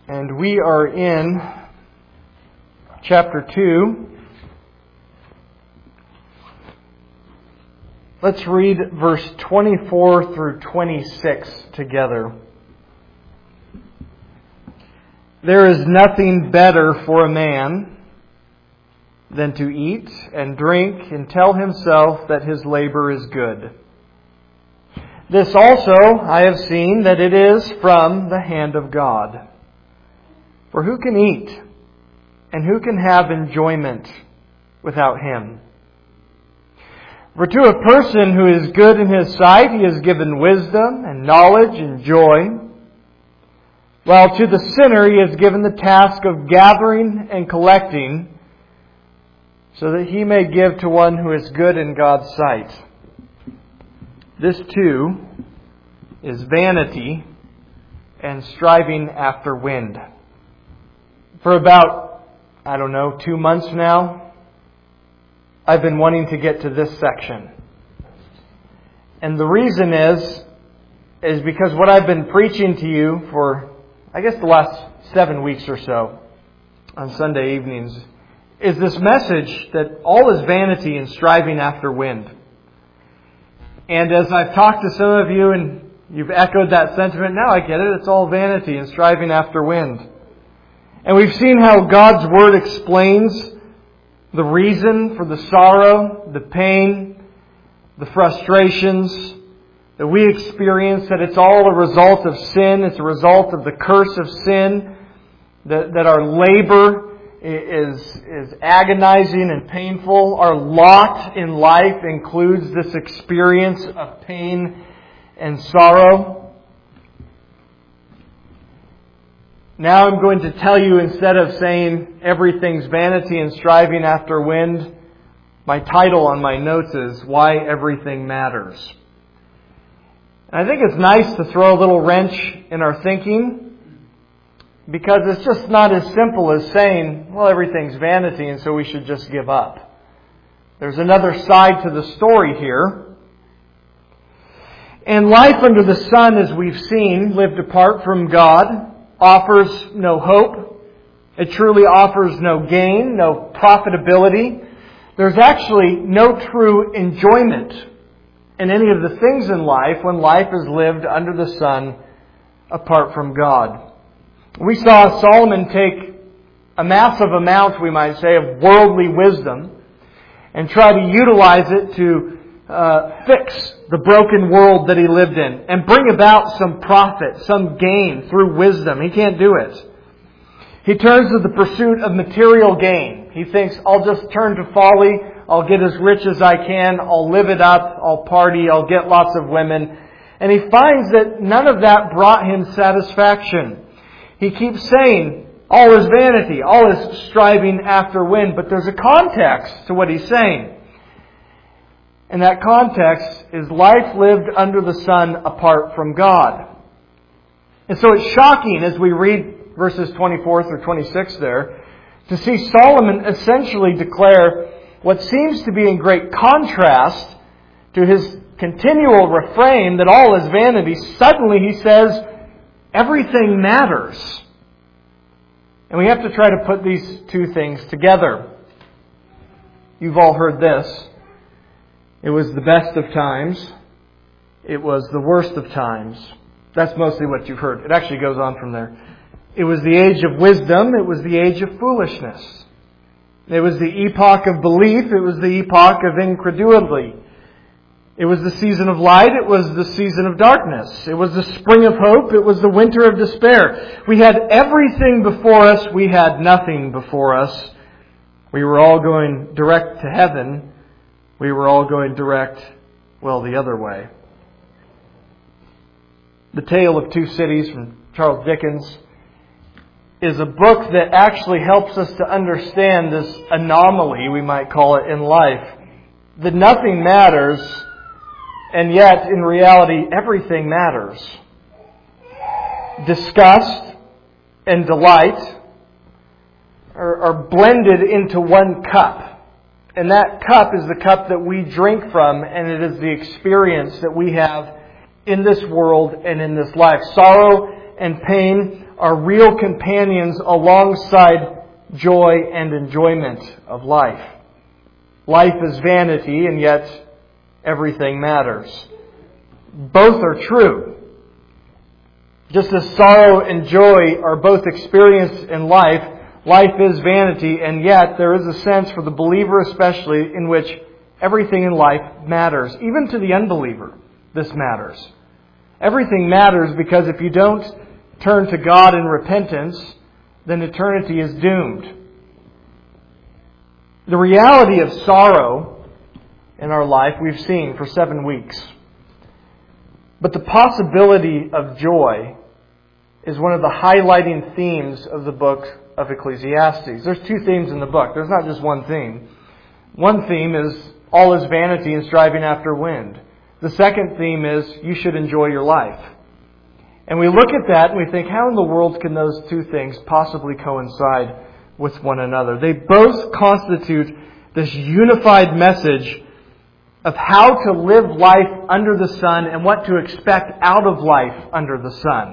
And we are in chapter 2. Let's read verse 24 through 26 together. There is nothing better for a man than to eat and drink and tell himself that his labor is good. This also I have seen, that it is from the hand of God. For who can eat and who can have enjoyment without Him? For to a person who is good in his sight, He has given wisdom and knowledge and joy, while to the sinner He has given the task of gathering and collecting, so that he may give to one who is good in God's sight. This too is vanity and striving after wind. For about, 2 months now, I've been wanting to get to this section. And the reason is because what I've been preaching to you for, the last 7 weeks or so on Sunday evenings is this message that all is vanity and striving after wind. And as I've talked to some of you and you've echoed that sentiment, now I get it. It's all vanity and striving after wind. And we've seen how God's Word explains the reason for the sorrow, the pain, the frustrations that we experience, that it's all a result of sin. It's a result of the curse of sin, that our labor is agonizing and painful. Our lot in life includes this experience of pain and sorrow. Now I'm going to tell you, instead of saying everything's vanity and striving after wind, my title on my notes is Why Everything Matters. And I think it's nice to throw a little wrench in our thinking, because it's just not as simple as saying, well, everything's vanity and so we should just give up. There's another side to the story here. And life under the sun, as we've seen, lived apart from God, offers no hope. It truly offers no gain, no profitability. There's actually no true enjoyment in any of the things in life when life is lived under the sun apart from God. We saw Solomon take a massive amount, we might say, of worldly wisdom and try to utilize it to fix the broken world that he lived in and bring about some profit, some gain through wisdom. He can't do it. He turns to the pursuit of material gain. He thinks, I'll just turn to folly. I'll get as rich as I can. I'll live it up. I'll party. I'll get lots of women. And he finds that none of that brought him satisfaction. He keeps saying, all is vanity, all is striving after wind. But there's a context to what he's saying. And that context is life lived under the sun apart from God. And so it's shocking as we read verses 24 through 26 there, to see Solomon essentially declare what seems to be in great contrast to his continual refrain that all is vanity. Suddenly he says, everything matters. And we have to try to put these two things together. You've all heard this. It was the best of times. It was the worst of times. That's mostly what you've heard. It actually goes on from there. It was the age of wisdom. It was the age of foolishness. It was the epoch of belief. It was the epoch of incredulity. It was the season of light. It was the season of darkness. It was the spring of hope. It was the winter of despair. We had everything before us. We had nothing before us. We were all going direct to heaven. We were all going direct, the other way. The Tale of Two Cities from Charles Dickens is a book that actually helps us to understand this anomaly, we might call it, in life. That nothing matters, and yet, in reality, everything matters. Disgust and delight are blended into one cup. And that cup is the cup that we drink from, and it is the experience that we have in this world and in this life. Sorrow and pain are real companions alongside joy and enjoyment of life. Life is vanity, and yet everything matters. Both are true. Just as sorrow and joy are both experienced in life, life is vanity, and yet there is a sense for the believer especially in which everything in life matters. Even to the unbeliever, this matters. Everything matters because if you don't turn to God in repentance, then eternity is doomed. The reality of sorrow in our life we've seen for 7 weeks. But the possibility of joy is one of the highlighting themes of the book of Ecclesiastes. There's 2 themes in the book. There's not just one theme. One theme is all is vanity and striving after wind. The second theme is you should enjoy your life. And we look at that and we think, how in the world can those 2 things possibly coincide with one another? They both constitute this unified message of how to live life under the sun and what to expect out of life under the sun.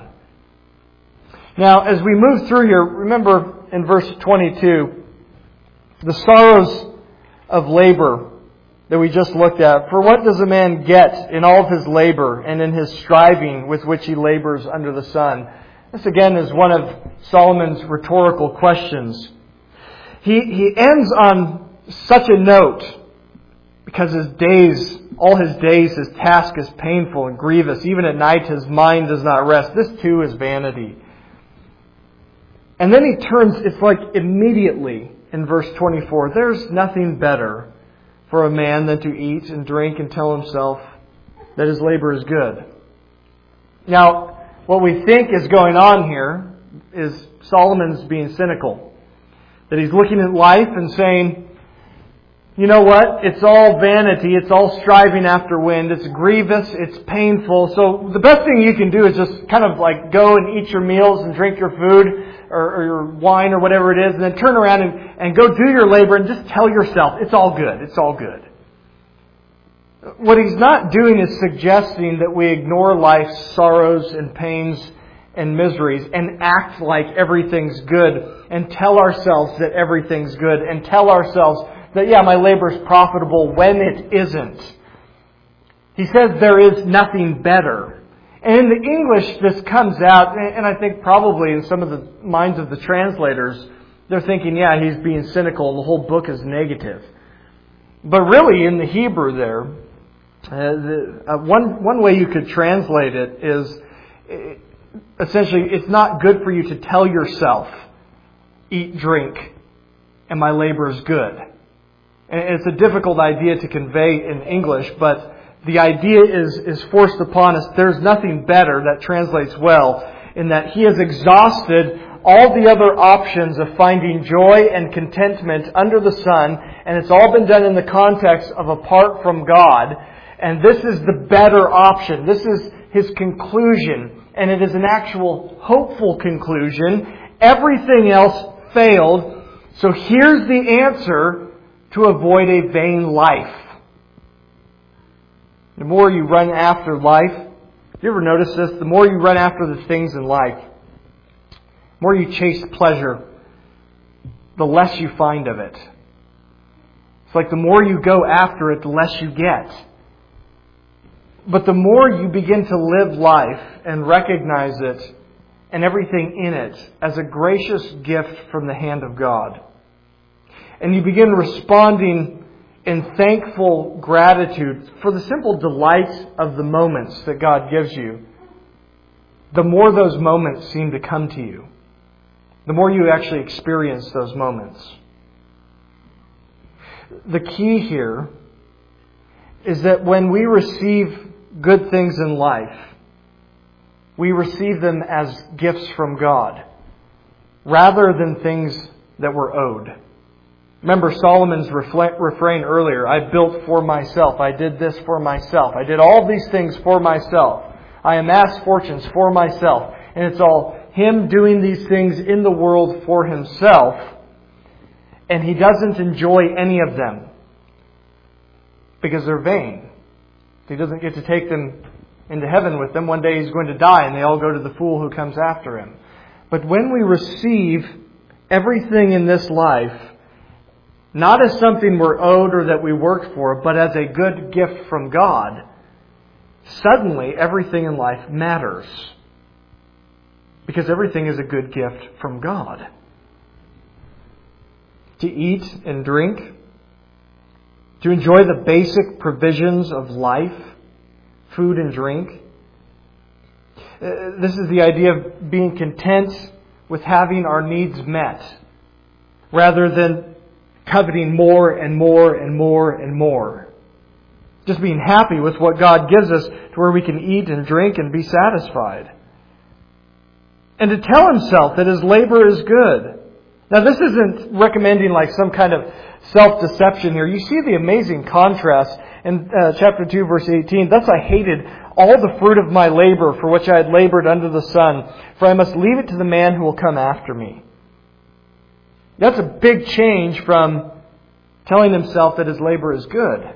Now, as we move through here, remember in verse 22, the sorrows of labor that we just looked at. For what does a man get in all of his labor and in his striving with which he labors under the sun? This again is one of Solomon's rhetorical questions. He ends on such a note because all his days, his task is painful and grievous. Even at night his mind does not rest. This too is vanity. And then he turns, it's like immediately in verse 24, there's nothing better for a man than to eat and drink and tell himself that his labor is good. Now, what we think is going on here is Solomon's being cynical. That he's looking at life and saying, you know what? It's all vanity. It's all striving after wind. It's grievous. It's painful. So the best thing you can do is just kind of like go and eat your meals and drink your food or your wine or whatever it is, and then turn around and go do your labor and just tell yourself, it's all good. It's all good. What he's not doing is suggesting that we ignore life's sorrows and pains and miseries and act like everything's good and tell ourselves that everything's good and tell ourselves that, yeah, my labor is profitable when it isn't. He says there is nothing better. And in the English, this comes out, and I think probably in some of the minds of the translators, they're thinking, yeah, he's being cynical and the whole book is negative. But really, in the Hebrew there, one way you could translate it is, essentially, it's not good for you to tell yourself, eat, drink, and my labor is good. And it's a difficult idea to convey in English, but the idea is forced upon us. There's nothing better that translates well in that he has exhausted all the other options of finding joy and contentment under the sun, and it's all been done in the context of apart from God. And this is the better option. This is his conclusion, and it is an actual hopeful conclusion. Everything else failed, so here's the answer to avoid a vain life. The more you run after life, have you ever noticed this? The more you run after the things in life, the more you chase pleasure, the less you find of it. It's like the more you go after it, the less you get. But the more you begin to live life and recognize it and everything in it as a gracious gift from the hand of God, and you begin responding in thankful gratitude for the simple delight of the moments that God gives you, the more those moments seem to come to you. The more you actually experience those moments. The key here is that when we receive good things in life, we receive them as gifts from God, rather than things that we're owed. Remember Solomon's refrain earlier, I built for myself, I did this for myself, I did all these things for myself, I amassed fortunes for myself, and it's all him doing these things in the world for himself, and he doesn't enjoy any of them because they're vain. He doesn't get to take them into heaven with them. One day he's going to die and they all go to the fool who comes after him. But when we receive everything in this life, not as something we're owed or that we worked for, but as a good gift from God, suddenly everything in life matters. Because everything is a good gift from God. To eat and drink, to enjoy the basic provisions of life, food and drink. This is the idea of being content with having our needs met, rather than coveting more and more and more and more. Just being happy with what God gives us to where we can eat and drink and be satisfied. And to tell himself that his labor is good. Now this isn't recommending like some kind of self-deception here. You see the amazing contrast in chapter 2 verse 18. Thus I hated all the fruit of my labor for which I had labored under the sun, for I must leave it to the man who will come after me. That's a big change from telling himself that his labor is good.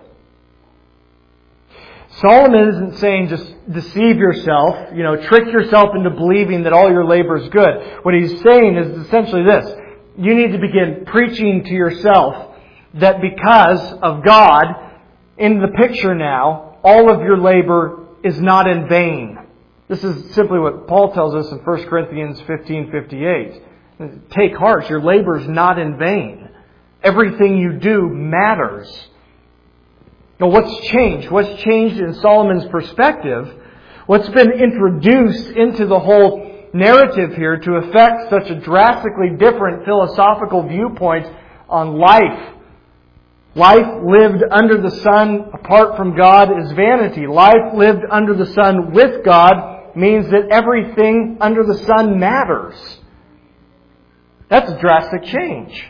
Solomon isn't saying just deceive yourself, trick yourself into believing that all your labor is good. What he's saying is essentially this. You need to begin preaching to yourself that because of God in the picture now, all of your labor is not in vain. This is simply what Paul tells us in 1 Corinthians 15:58. Take heart, your labor is not in vain. Everything you do matters. Now what's changed? What's changed in Solomon's perspective? What's been introduced into the whole narrative here to affect such a drastically different philosophical viewpoint on life? Life lived under the sun apart from God is vanity. Life lived under the sun with God means that everything under the sun matters. That's a drastic change.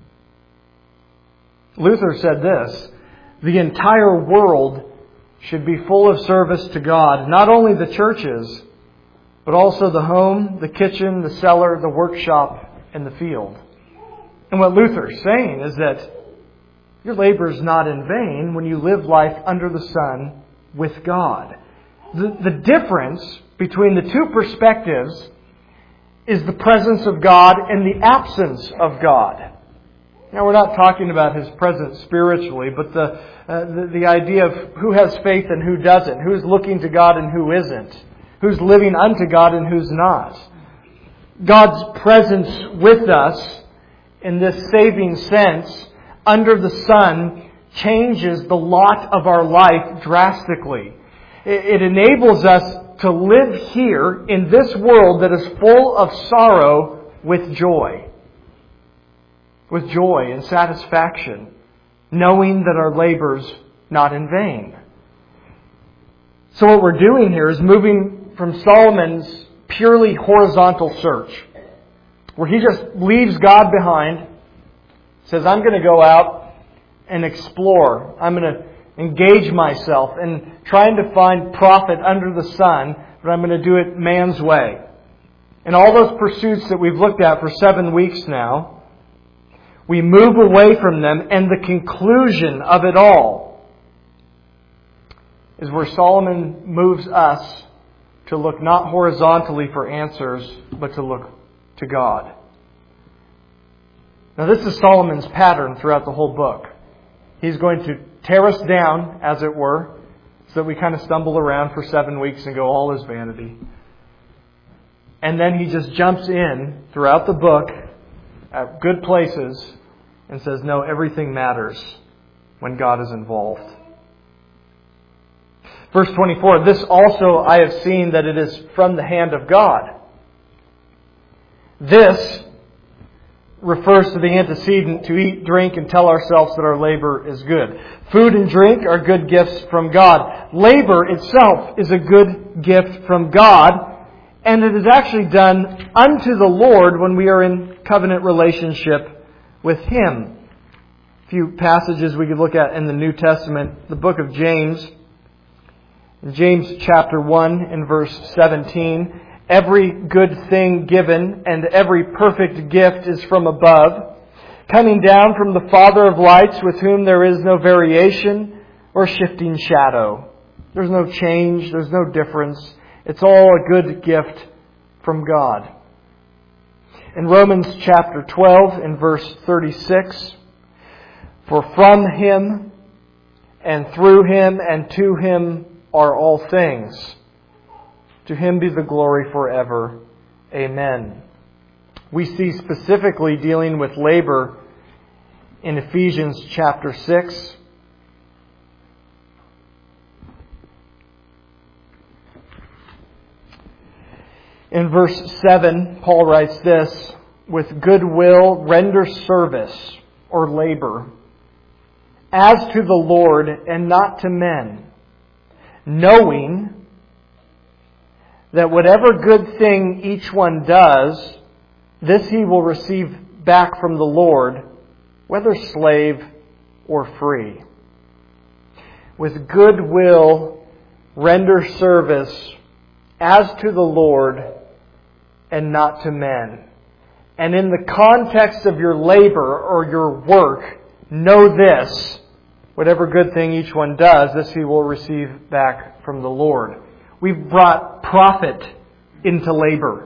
Luther said this, the entire world should be full of service to God, not only the churches, but also the home, the kitchen, the cellar, the workshop, and the field. And what Luther is saying is that your labor is not in vain when you live life under the sun with God. The difference between the two perspectives is the presence of God and the absence of God. Now we're not talking about His presence spiritually, but the idea of who has faith and who doesn't, who's looking to God and who isn't, who's living unto God and who's not. God's presence with us in this saving sense under the sun changes the lot of our life drastically. It enables us to live here in this world that is full of sorrow with joy. With joy and satisfaction, knowing that our labor's not in vain. So what we're doing here is moving from Solomon's purely horizontal search, where he just leaves God behind, says, I'm going to go out and explore. I'm going to engage myself in trying to find profit under the sun, but I'm going to do it man's way. And all those pursuits that we've looked at for 7 weeks now, we move away from them, and the conclusion of it all is where Solomon moves us to look not horizontally for answers, but to look to God. Now this is Solomon's pattern throughout the whole book. He's going to tear us down, as it were, so that we kind of stumble around for 7 weeks and go, all is vanity. And then he just jumps in throughout the book at good places and says, no, everything matters when God is involved. Verse 24, this also I have seen that it is from the hand of God. This refers to the antecedent to eat, drink, and tell ourselves that our labor is good. Food and drink are good gifts from God. Labor itself is a good gift from God, and it is actually done unto the Lord when we are in covenant relationship with Him. A few passages we could look at in the New Testament. The book of James. In James chapter 1 and verse 17. Every good thing given and every perfect gift is from above, coming down from the Father of lights, with whom there is no variation or shifting shadow. There's no change. There's no difference. It's all a good gift from God. In Romans chapter 12 in verse 36, for from Him and through Him and to Him are all things. To Him be the glory forever. Amen. We see specifically dealing with labor in Ephesians chapter 6. In verse 7, Paul writes this, with good will render service or labor, as to the Lord and not to men, knowing that whatever good thing each one does, this he will receive back from the Lord, whether slave or free. With good will render service as to the Lord and not to men. And in the context of your labor or your work, know this, whatever good thing each one does, this he will receive back from the Lord. We've brought profit into labor.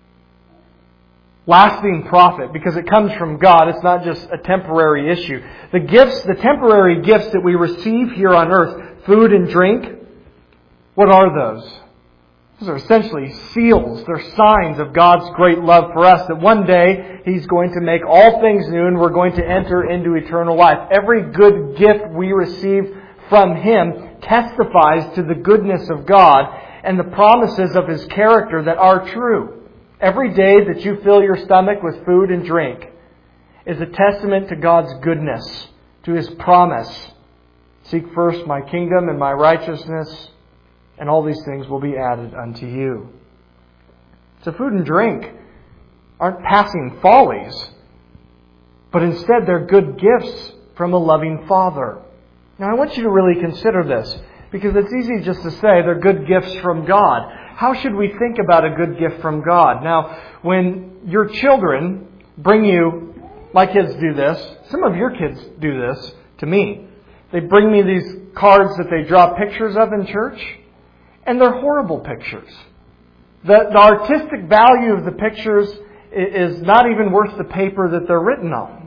Lasting profit, because it comes from God. It's not just a temporary issue. The temporary gifts that we receive here on earth, food and drink, what are those? Those are essentially seals. They're signs of God's great love for us, that one day He's going to make all things new and we're going to enter into eternal life. Every good gift we receive from Him testifies to the goodness of God and the promises of His character that are true. Every day that you fill your stomach with food and drink is a testament to God's goodness, to His promise. Seek first my kingdom and my righteousness, and all these things will be added unto you. So food and drink aren't passing follies, but instead they're good gifts from a loving Father. Now I want you to really consider this, because it's easy just to say they're good gifts from God. How should we think about a good gift from God? Now, when your children bring you, my kids do this, some of your kids do this to me. They bring me these cards that they draw pictures of in church, and they're horrible pictures. The artistic value of the pictures is not even worth the paper that they're written on.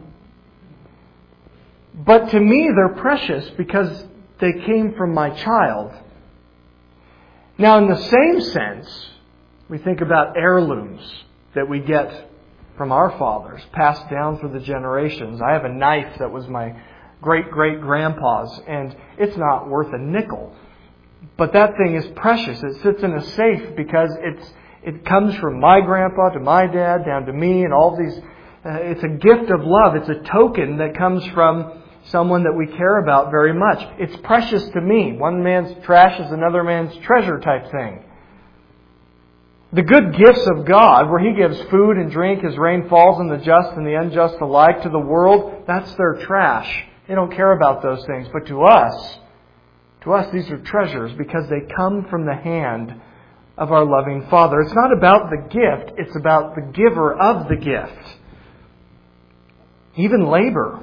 But to me, they're precious because they came from my child. Now, in the same sense, we think about heirlooms that we get from our fathers, passed down through the generations. I have a knife that was my great-great-grandpa's, and it's not worth a nickel. But that thing is precious. It sits in a safe because it comes from my grandpa to my dad, down to me, and all these. It's a gift of love. It's a token that comes from someone that we care about very much. It's precious to me. One man's trash is another man's treasure type thing. The good gifts of God, where He gives food and drink as rain falls on the just and the unjust alike to the world, that's their trash. They don't care about those things. But to us, these are treasures because they come from the hand of our loving Father. It's not about the gift, it's about the giver of the gift. Even labor.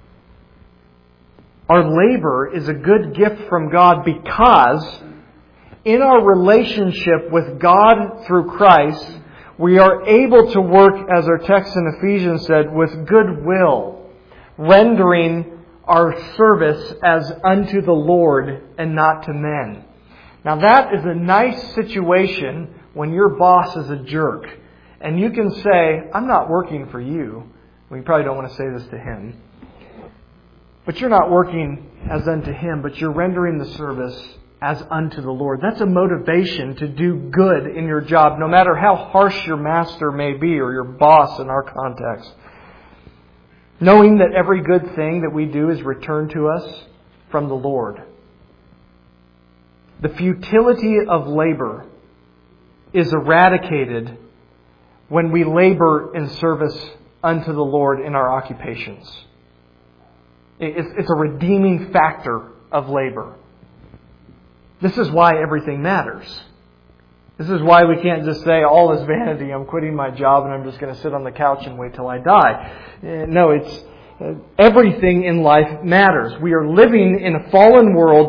Our labor is a good gift from God because in our relationship with God through Christ, we are able to work, as our text in Ephesians said, with good will, rendering our service as unto the Lord and not to men. Now that is a nice situation when your boss is a jerk and you can say, I'm not working for you. Well, you probably don't want to say this to him. But you're not working as unto Him, but you're rendering the service as unto the Lord. That's a motivation to do good in your job, no matter how harsh your master may be or your boss in our context. Knowing that every good thing that we do is returned to us from the Lord. The futility of labor is eradicated when we labor in service unto the Lord in our occupations. It's a redeeming factor of labor. This is why everything matters. This is why we can't just say, all is vanity, I'm quitting my job and I'm just going to sit on the couch and wait till I die. No, everything in life matters. We are living in a fallen world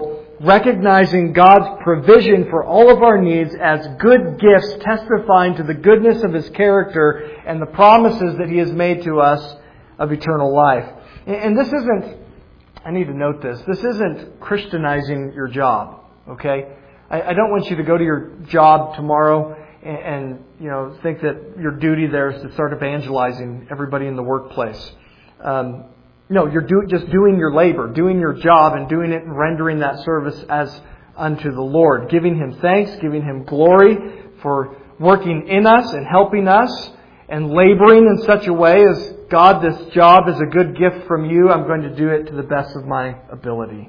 recognizing God's provision for all of our needs as good gifts, testifying to the goodness of His character and the promises that He has made to us of eternal life. And this isn't, I need to note this isn't Christianizing your job, okay? I don't want you to go to your job tomorrow and think that your duty there is to start evangelizing everybody in the workplace. No, you're just doing your labor, doing your job, and doing it and rendering that service as unto the Lord. Giving Him thanks, giving Him glory for working in us and helping us, and laboring in such a way as, God, this job is a good gift from You. I'm going to do it to the best of my ability.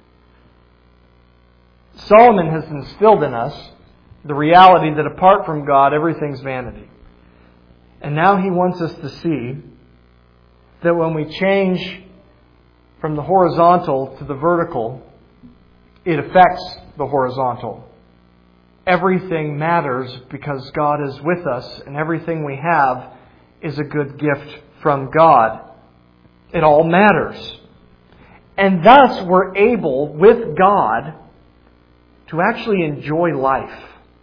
Solomon has instilled in us the reality that apart from God, everything's vanity. And now he wants us to see that when we change from the horizontal to the vertical, it affects the horizontal. Everything matters because God is with us, and everything we have is a good gift from God. It all matters. And thus we're able, with God, to actually enjoy life.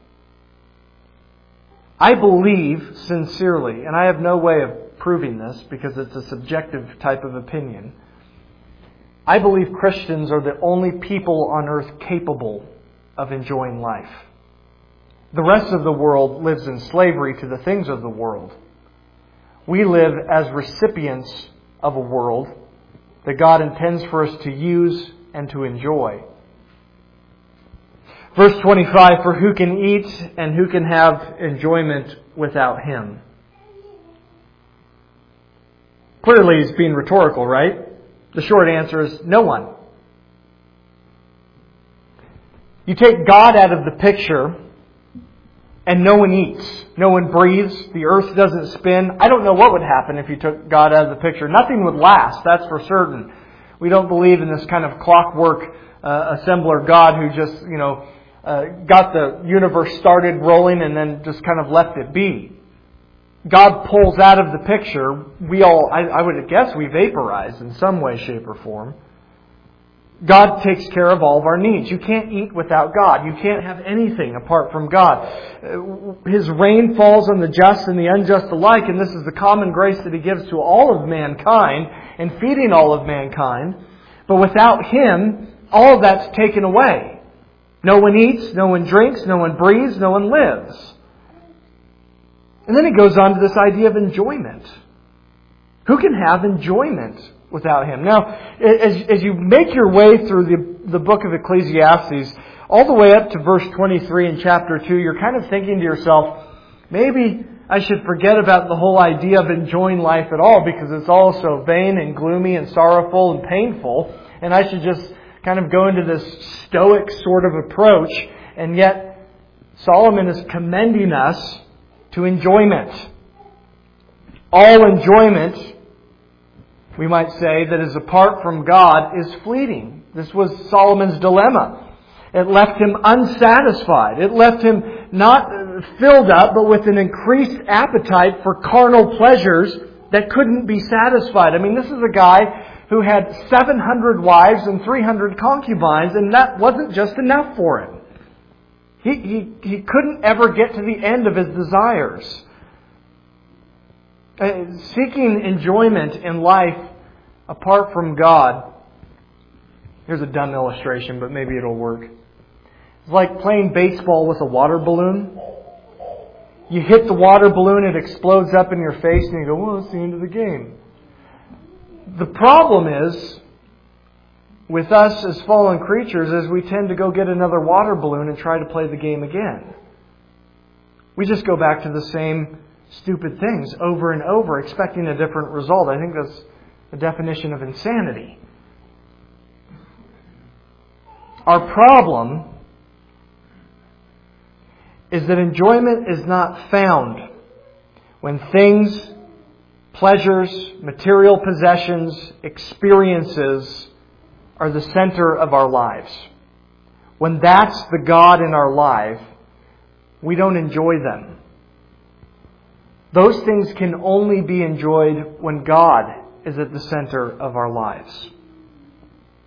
I believe sincerely, and I have no way of proving this because it's a subjective type of opinion, I believe Christians are the only people on earth capable of enjoying life. The rest of the world lives in slavery to the things of the world. We live as recipients of a world that God intends for us to use and to enjoy. Verse 25, for who can eat and who can have enjoyment without Him? Clearly he's being rhetorical, right? The short answer is no one. You take God out of the picture and no one eats. No one breathes. The earth doesn't spin. I don't know what would happen if you took God out of the picture. Nothing would last, that's for certain. We don't believe in this kind of clockwork assembler God who just, got the universe started rolling and then just kind of left it be. God pulls out of the picture. I would guess we vaporize in some way, shape, or form. God takes care of all of our needs. You can't eat without God. You can't have anything apart from God. His rain falls on the just and the unjust alike, and this is the common grace that He gives to all of mankind and feeding all of mankind. But without Him, all of that's taken away. No one eats, no one drinks, no one breathes, no one lives. And then he goes on to this idea of enjoyment. Who can have enjoyment without Him? Now, as you make your way through the book of Ecclesiastes, all the way up to verse 23 in chapter 2, you're kind of thinking to yourself, maybe I should forget about the whole idea of enjoying life at all because it's all so vain and gloomy and sorrowful and painful, and I should just kind of go into this stoic sort of approach. And yet, Solomon is commending us to enjoyment. All enjoyment, we might say, that is apart from God is fleeting. This was Solomon's dilemma. It left him unsatisfied. It left him not filled up, but with an increased appetite for carnal pleasures that couldn't be satisfied. I mean, this is a guy who had 700 wives and 300 concubines, and that wasn't just enough for him. He couldn't ever get to the end of his desires. Seeking enjoyment in life apart from God. Here's a dumb illustration, but maybe it'll work. It's like playing baseball with a water balloon. You hit the water balloon, it explodes up in your face, and you go, well, it's the end of the game. The problem is, with us as fallen creatures, is we tend to go get another water balloon and try to play the game again. We just go back to the same stupid things over and over, expecting a different result. I think that's the definition of insanity. Our problem is that enjoyment is not found when things, pleasures, material possessions, experiences are the center of our lives. When that's the God in our life, we don't enjoy them. Those things can only be enjoyed when God is at the center of our lives.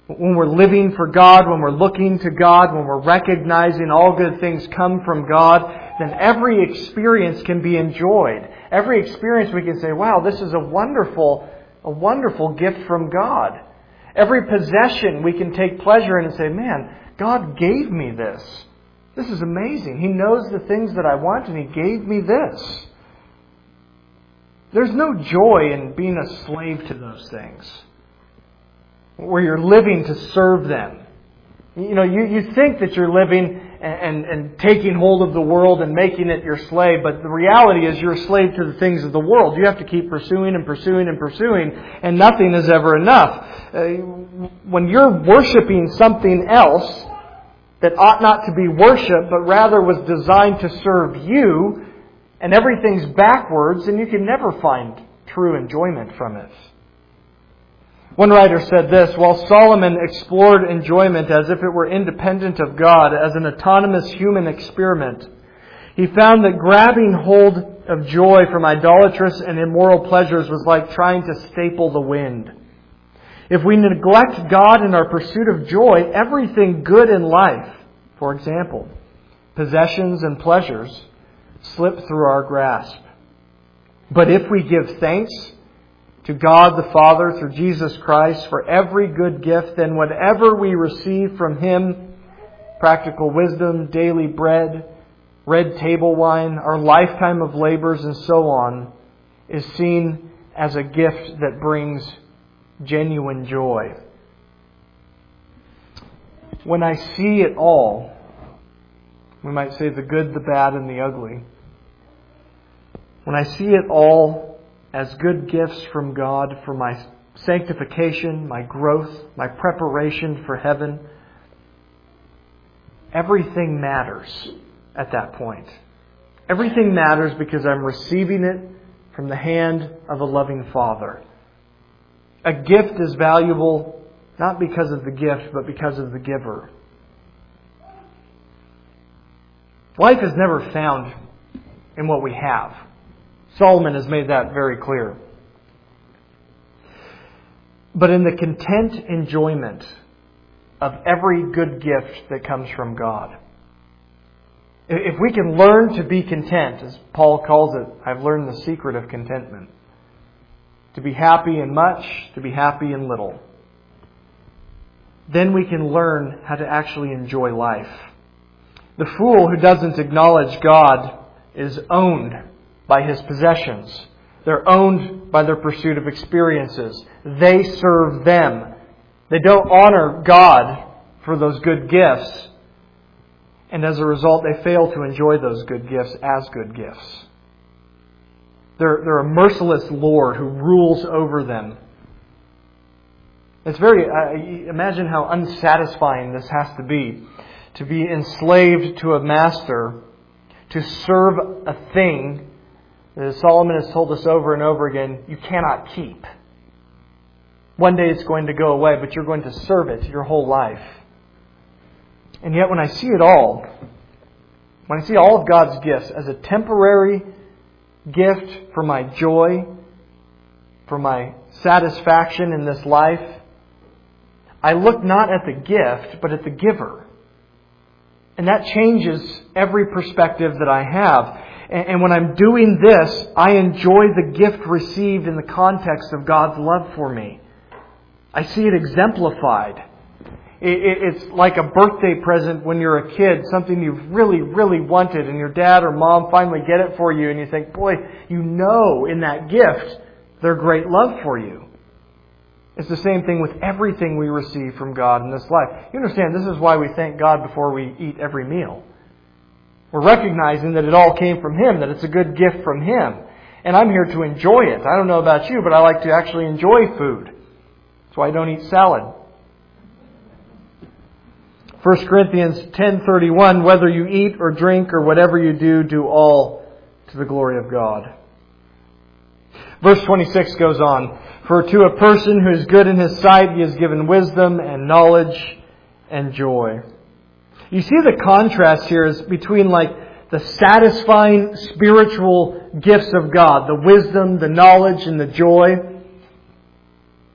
when we're living for God, when we're looking to God, when we're recognizing all good things come from God, then every experience can be enjoyed. Every experience we can say, wow, this is a wonderful gift from God. Every possession we can take pleasure in and say, man, God gave me this. This is amazing. He knows the things that I want and He gave me this. There's no joy in being a slave to those things, where you're living to serve them. You think that you're living and taking hold of the world and making it your slave, but the reality is you're a slave to the things of the world. You have to keep pursuing and pursuing and pursuing, and nothing is ever enough. When you're worshiping something else that ought not to be worshipped, but rather was designed to serve you, and everything's backwards, and you can never find true enjoyment from it. One writer said this: while Solomon explored enjoyment as if it were independent of God, as an autonomous human experiment, he found that grabbing hold of joy from idolatrous and immoral pleasures was like trying to staple the wind. If we neglect God in our pursuit of joy, everything good in life, for example, possessions and pleasures, slip through our grasp. But if we give thanks to God the Father through Jesus Christ for every good gift, then whatever we receive from Him, practical wisdom, daily bread, red table wine, our lifetime of labors, and so on, is seen as a gift that brings genuine joy. When I see it all, we might say the good, the bad, and the ugly. When I see it all as good gifts from God for my sanctification, my growth, my preparation for heaven, everything matters at that point. Everything matters because I'm receiving it from the hand of a loving Father. A gift is valuable not because of the gift, but because of the giver. Life is never found in what we have. Solomon has made that very clear. But in the content enjoyment of every good gift that comes from God. If we can learn to be content, as Paul calls it, I've learned the secret of contentment. To be happy in much, to be happy in little. Then we can learn how to actually enjoy life. The fool who doesn't acknowledge God is owned by his possessions. They're owned by their pursuit of experiences. They serve them. They don't honor God for those good gifts. And as a result, they fail to enjoy those good gifts as good gifts. They're a merciless Lord who rules over them. It's imagine how unsatisfying this has to be enslaved to a master, to serve a thing that, as Solomon has told us over and over again, you cannot keep. One day it's going to go away, but you're going to serve it your whole life. And yet when I see it all, when I see all of God's gifts as a temporary gift for my joy, for my satisfaction in this life, I look not at the gift, but at the giver. And that changes every perspective that I have. And when I'm doing this, I enjoy the gift received in the context of God's love for me. I see it exemplified. It's like a birthday present when you're a kid, something you've really, really wanted, and your dad or mom finally get it for you, and you think, boy, you know in that gift their great love for you. It's the same thing with everything we receive from God in this life. You understand, this is why we thank God before we eat every meal. We're recognizing that it all came from Him, that it's a good gift from Him. And I'm here to enjoy it. I don't know about you, but I like to actually enjoy food. That's why I don't eat salad. 1 Corinthians 10:31, whether you eat or drink or whatever you do, do all to the glory of God. Verse 26 goes on, for to a person who is good in his sight, He has given wisdom and knowledge and joy. You see the contrast here is between like the satisfying spiritual gifts of God, the wisdom, the knowledge, and the joy.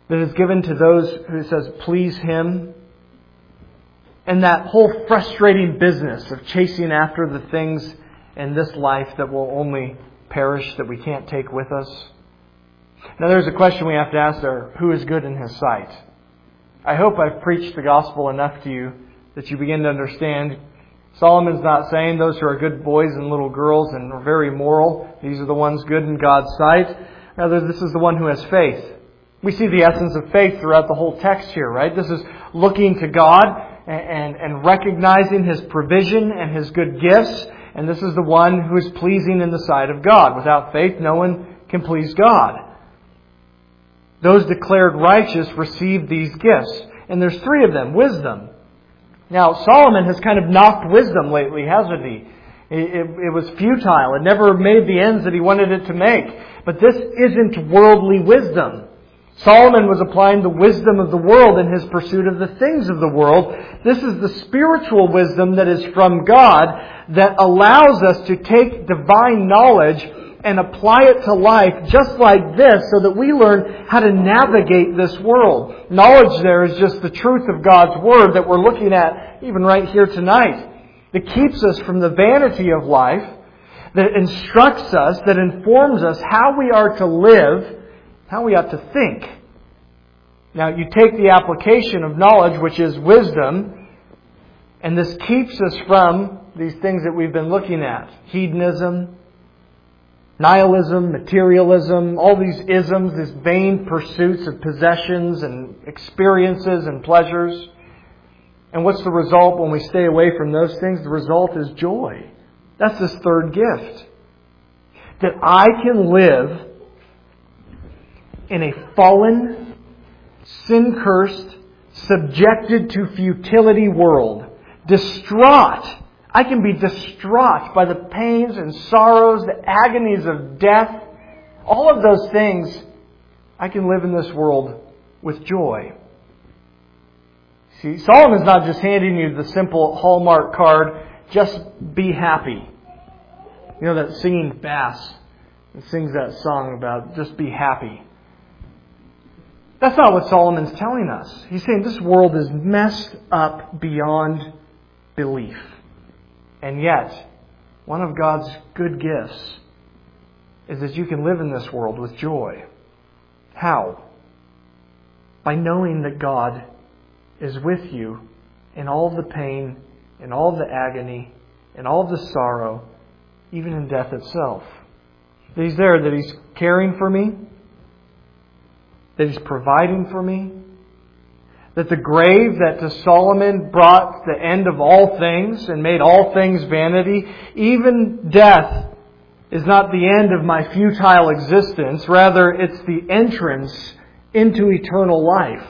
that is given to those who, it says, please Him. And that whole frustrating business of chasing after the things in this life that will only perish, that we can't take with us. Now there's a question we have to ask there. Who is good in His sight? I hope I've preached the gospel enough to you that you begin to understand. Solomon's not saying those who are good boys and little girls and are very moral, these are the ones good in God's sight. Rather, this is the one who has faith. We see the essence of faith throughout the whole text here, right? This is looking to God and recognizing His provision and His good gifts. And this is the one who is pleasing in the sight of God. Without faith, no one can please God. Those declared righteous receive these gifts. And there's three of them. Wisdom. Now, Solomon has kind of knocked wisdom lately, hasn't he? It was futile. It never made the ends that he wanted it to make. But this isn't worldly wisdom. Solomon was applying the wisdom of the world in his pursuit of the things of the world. This is the spiritual wisdom that is from God that allows us to take divine knowledge and apply it to life just like this so that we learn how to navigate this world. Knowledge there is just the truth of God's Word that we're looking at even right here tonight. That keeps us from the vanity of life, that instructs us, that informs us how we are to live, how we ought to think. Now you take the application of knowledge, which is wisdom, and this keeps us from these things that we've been looking at. Hedonism, nihilism, materialism, all these isms, these vain pursuits of possessions and experiences and pleasures. And what's the result when we stay away from those things? The result is joy. That's this third gift. That I can live in a fallen, sin-cursed, subjected to futility world. Distraught. I can be distraught by the pains and sorrows, the agonies of death. All of those things, I can live in this world with joy. See, Solomon's not just handing you the simple Hallmark card, just be happy. You know that singing bass that sings that song about just be happy. That's not what Solomon's telling us. He's saying this world is messed up beyond belief. And yet, one of God's good gifts is that you can live in this world with joy. How? By knowing that God is with you in all the pain, in all the agony, in all the sorrow, even in death itself. That He's there, that He's caring for me, that He's providing for me, that the grave that to Solomon brought the end of all things and made all things vanity, even death is not the end of my futile existence. Rather, it's the entrance into eternal life.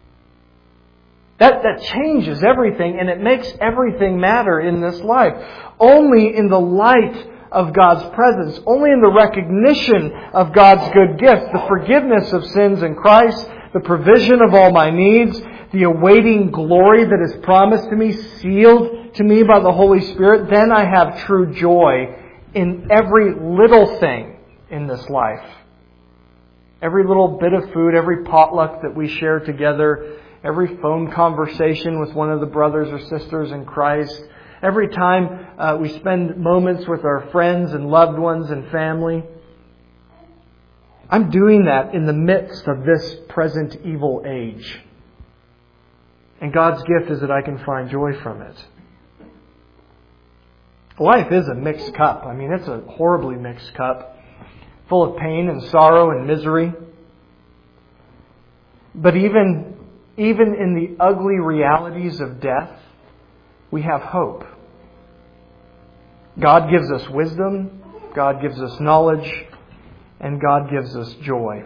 That changes everything, and it makes everything matter in this life. Only in the light of God's presence, only in the recognition of God's good gifts, the forgiveness of sins in Christ, the provision of all my needs, the awaiting glory that is promised to me, sealed to me by the Holy Spirit, then I have true joy in every little thing in this life. Every little bit of food, every potluck that we share together, every phone conversation with one of the brothers or sisters in Christ, every time we spend moments with our friends and loved ones and family. I'm doing that in the midst of this present evil age. And God's gift is that I can find joy from it. Life is a mixed cup. I mean, it's a horribly mixed cup, full of pain and sorrow and misery. But even in the ugly realities of death, we have hope. God gives us wisdom, God gives us knowledge, and God gives us joy.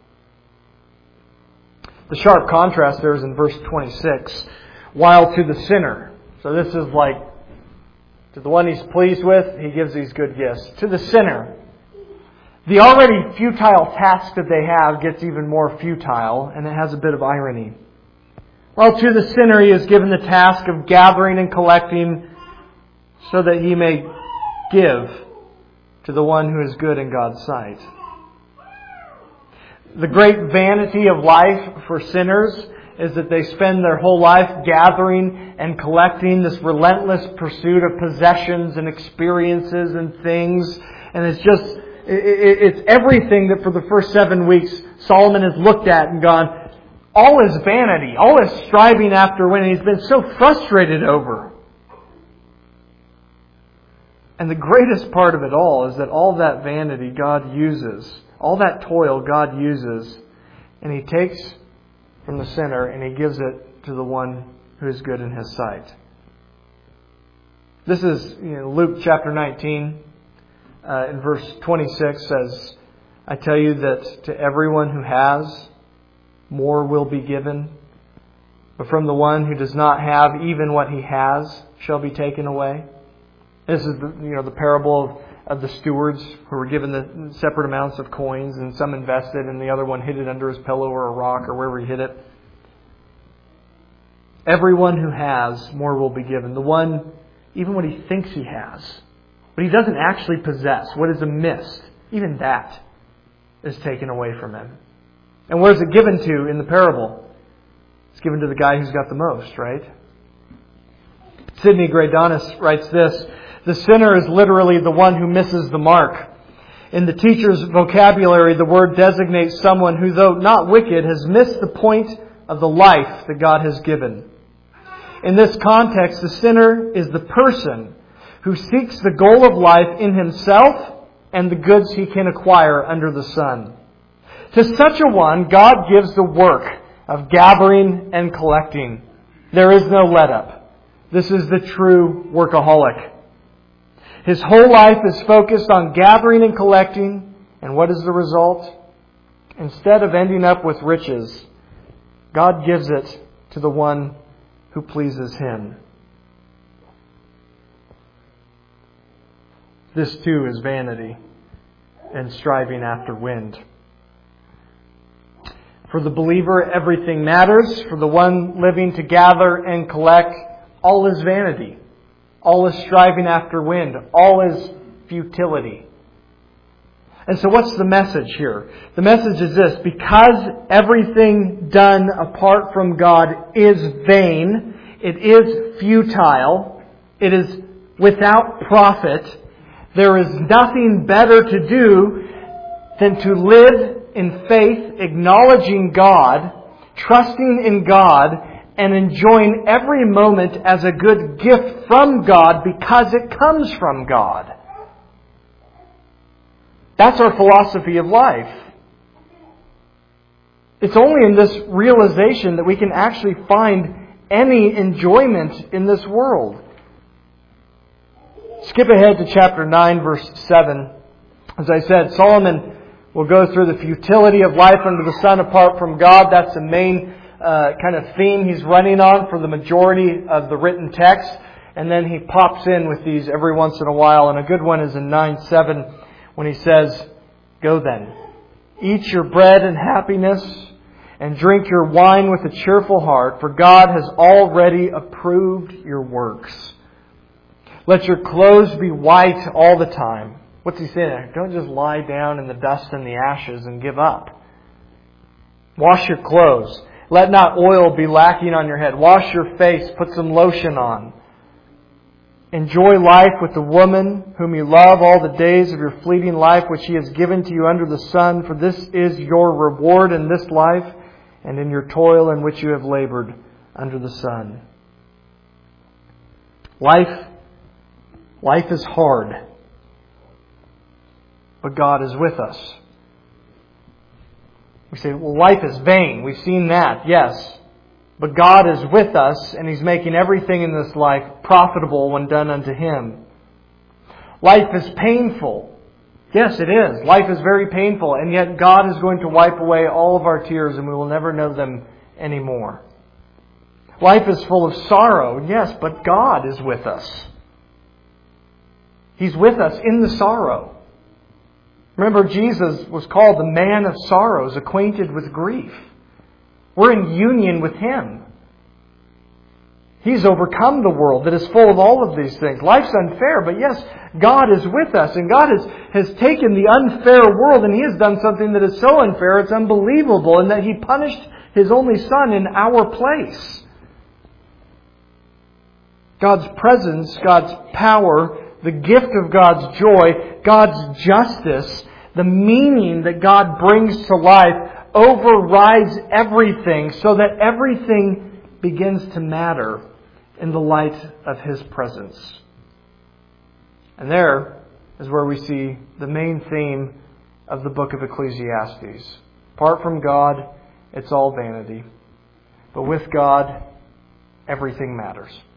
The sharp contrast there is in verse 26. While to the sinner. So this is like, to the one He's pleased with, He gives these good gifts. To the sinner, the already futile task that they have gets even more futile, and it has a bit of irony. While to the sinner He is given the task of gathering and collecting so that he may give to the one who is good in God's sight. The great vanity of life for sinners is that they spend their whole life gathering and collecting, this relentless pursuit of possessions and experiences and things. And it's everything that for the first 7 weeks Solomon has looked at and gone, all is vanity, all is striving after winning. He's been so frustrated over. And the greatest part of it all is that all that vanity God uses, all that toil God uses, and He takes from the sinner and He gives it to the one who is good in His sight. This is Luke chapter 19 in verse 26 says, I tell you that to everyone who has, more will be given. But from the one who does not have, even what he has shall be taken away. This is the parable of the stewards who were given the separate amounts of coins, and some invested and the other one hid it under his pillow or a rock or wherever he hid it. Everyone who has, more will be given. The one, even what he thinks he has, but he doesn't actually possess, what is amiss, even that is taken away from him. And where is it given to in the parable? It's given to the guy who's got the most, right? Sidney Greidanus writes this, the sinner is literally the one who misses the mark. In the teacher's vocabulary, the word designates someone who, though not wicked, has missed the point of the life that God has given. In this context, the sinner is the person who seeks the goal of life in himself and the goods he can acquire under the sun. To such a one, God gives the work of gathering and collecting. There is no let-up. This is the true workaholic. His whole life is focused on gathering and collecting. And what is the result? Instead of ending up with riches, God gives it to the one who pleases Him. This too is vanity and striving after wind. For the believer, everything matters. For the one living to gather and collect, all is vanity. All is striving after wind. All is futility. And so what's the message here? The message is this. Because everything done apart from God is vain, it is futile, it is without profit, there is nothing better to do than to live in faith, acknowledging God, trusting in God, and enjoying every moment as a good gift from God because it comes from God. That's our philosophy of life. It's only in this realization that we can actually find any enjoyment in this world. Skip ahead to chapter 9, verse 7. As I said, Solomon will go through the futility of life under the sun apart from God. That's the main kind of theme he's running on for the majority of the written text. And then he pops in with these every once in a while. And a good one is in 9:7 when he says, go then, eat your bread in happiness and drink your wine with a cheerful heart, for God has already approved your works. Let your clothes be white all the time. What's he saying? Don't just lie down in the dust and the ashes and give up. Wash your clothes. Let not oil be lacking on your head. Wash your face. Put some lotion on. Enjoy life with the woman whom you love all the days of your fleeting life, which He has given to you under the sun. For this is your reward in this life and in your toil in which you have labored under the sun. Life is hard, but God is with us. We say, well, life is vain. We've seen that, yes. But God is with us, and He's making everything in this life profitable when done unto Him. Life is painful. Yes, it is. Life is very painful, and yet God is going to wipe away all of our tears, and we will never know them anymore. Life is full of sorrow, yes, but God is with us. He's with us in the sorrow. Remember, Jesus was called the man of sorrows, acquainted with grief. We're in union with Him. He's overcome the world that is full of all of these things. Life's unfair, but yes, God is with us. And God has taken the unfair world and He has done something that is so unfair, it's unbelievable, in that He punished His only Son in our place. God's presence, God's power, the gift of God's joy, God's justice, the meaning that God brings to life overrides everything so that everything begins to matter in the light of His presence. And there is where we see the main theme of the book of Ecclesiastes. Apart from God, it's all vanity. But with God, everything matters.